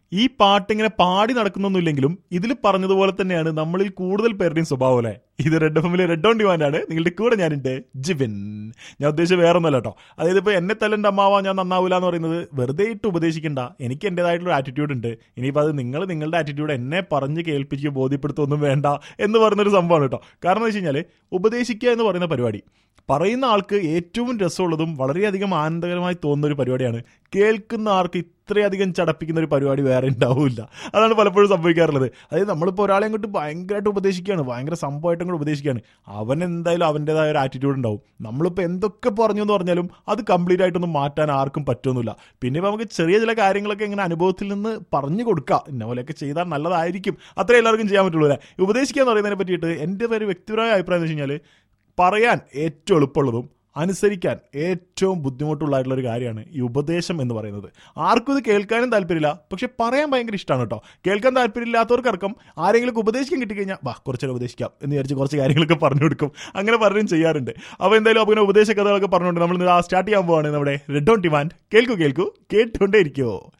ഈ പാട്ടിങ്ങനെ പാടി നടക്കുന്നൊന്നുമില്ലെങ്കിലും ഇതിൽ പറഞ്ഞതുപോലെ തന്നെയാണ് നമ്മളിൽ കൂടുതൽ പേരുടെയും സ്വഭാവം അല്ലേ. ഇത് റെഡ് എഫ് എമ്മിലെ റെഡ് ഓൺ ഡിമാൻഡ് ആണ്. നിങ്ങളുടെ കൂടെ ഞാനുണ്ട് ജിബിൻ. ഞാൻ ഉദ്ദേശിച്ച വേറെ ഒന്നുമല്ല കേട്ടോ. അതായത് ഇപ്പോൾ എന്നെ തല്ലൻ്റെ അമ്മാവാ ഞാൻ നന്നാവില്ല എന്ന് പറയുന്നത് വെറുതെ ഇട്ട് ഉപദേശിക്കണ്ട. എനിക്ക് എൻ്റെതായിട്ടുള്ള ആറ്റിറ്റ്യൂഡ് ഉണ്ട്. ഇനിയിപ്പോൾ അത് നിങ്ങളുടെ ആറ്റിറ്റ്യൂഡ് എന്നെ പറഞ്ഞ് കേൾപ്പിച്ച് ബോധ്യപ്പെടുത്തൊന്നും വേണ്ട എന്ന് പറയുന്നൊരു സംഭവമാണ് കേട്ടോ. കാരണം എന്ന് വെച്ച് കഴിഞ്ഞാൽ ഉപദേശിക്കുക എന്ന് പറയുന്ന പരിപാടി പറയുന്ന ആൾക്ക് ഏറ്റവും രസമുള്ളതും വളരെയധികം ആനന്ദകരമായി തോന്നുന്ന ഒരു പരിപാടിയാണ്. കേൾക്കുന്ന ആൾക്ക് ഇത്രയധികം ചടപ്പിക്കുന്ന ഒരു പരിപാടി വേറെ ഉണ്ടാവില്ല. അതാണ് പലപ്പോഴും സംഭവിക്കാറുള്ളത്. അതായത് നമ്മളിപ്പോൾ ഒരാളെ അങ്ങോട്ട് ഭയങ്കരമായിട്ട് ഉപദേശിക്കുകയാണ്, ഭയങ്കര സംഭവമായിട്ട് അങ്ങോട്ട് ഉപദേശിക്കുകയാണ്. അവൻ എന്തായാലും അവൻ്റെതായ ഒരു ആറ്റിറ്റ്യൂഡ് ഉണ്ടാവും. നമ്മളിപ്പോൾ എന്തൊക്കെ പറഞ്ഞു എന്ന് പറഞ്ഞാലും അത് കംപ്ലീറ്റ് ആയിട്ടൊന്നും മാറ്റാൻ ആർക്കും പറ്റുമൊന്നുമില്ല. പിന്നെ ഇപ്പോൾ നമുക്ക് ചെറിയ ചില കാര്യങ്ങളൊക്കെ ഇങ്ങനെ അനുഭവത്തിൽ നിന്ന് പറഞ്ഞു കൊടുക്കുക, ഇന്ന പോലെയൊക്കെ ചെയ്താൽ നല്ലതായിരിക്കും, അത്രേ എല്ലാവർക്കും ചെയ്യാൻ പറ്റുള്ളൂ അല്ലേ. ഉപദേശിക്കുക എന്ന് പറയുന്നതിനെ പറ്റിയിട്ട് എൻ്റെ ഒരു വ്യക്തിപരമായ അഭിപ്രായം എന്ന് വെച്ച് കഴിഞ്ഞാൽ പറയാൻ ഏറ്റവും എളുപ്പമുള്ളതും അനുസരിക്കാൻ ഏറ്റവും ബുദ്ധിമുട്ടുള്ളതായിട്ടുള്ളൊരു കാര്യമാണ് ഈ ഉപദേശം എന്ന് പറയുന്നത്. ആർക്കും ഇത് കേൾക്കാനും താല്പര്യമില്ല, പക്ഷെ പറയാൻ ഭയങ്കര ഇഷ്ടമാണ് കേട്ടോ. കേൾക്കാൻ താല്പര്യമില്ലാത്തവർക്കടക്കം ആരെങ്കിലും ഉപദേശിക്കാൻ കിട്ടിക്കഴിഞ്ഞാൽ കുറച്ചൊരു ഉപദേശിക്കാം എന്ന് വിചാരിച്ച് കുറച്ച് കാര്യങ്ങളൊക്കെ പറഞ്ഞു കൊടുക്കും. അങ്ങനെ പലരും ചെയ്യാറുണ്ട്. അപ്പോൾ എന്തായാലും അങ്ങനെ ഉപദേശ കഥകളൊക്കെ പറഞ്ഞുകൊണ്ട് നമ്മൾ സ്റ്റാർട്ട് ചെയ്യാൻ പോവാണ് നമ്മുടെ റെഡ് ഓൺ ഡിമാൻഡ്. കേൾക്കൂ കേട്ടുകൊണ്ടേ ഇരിക്കുമോ.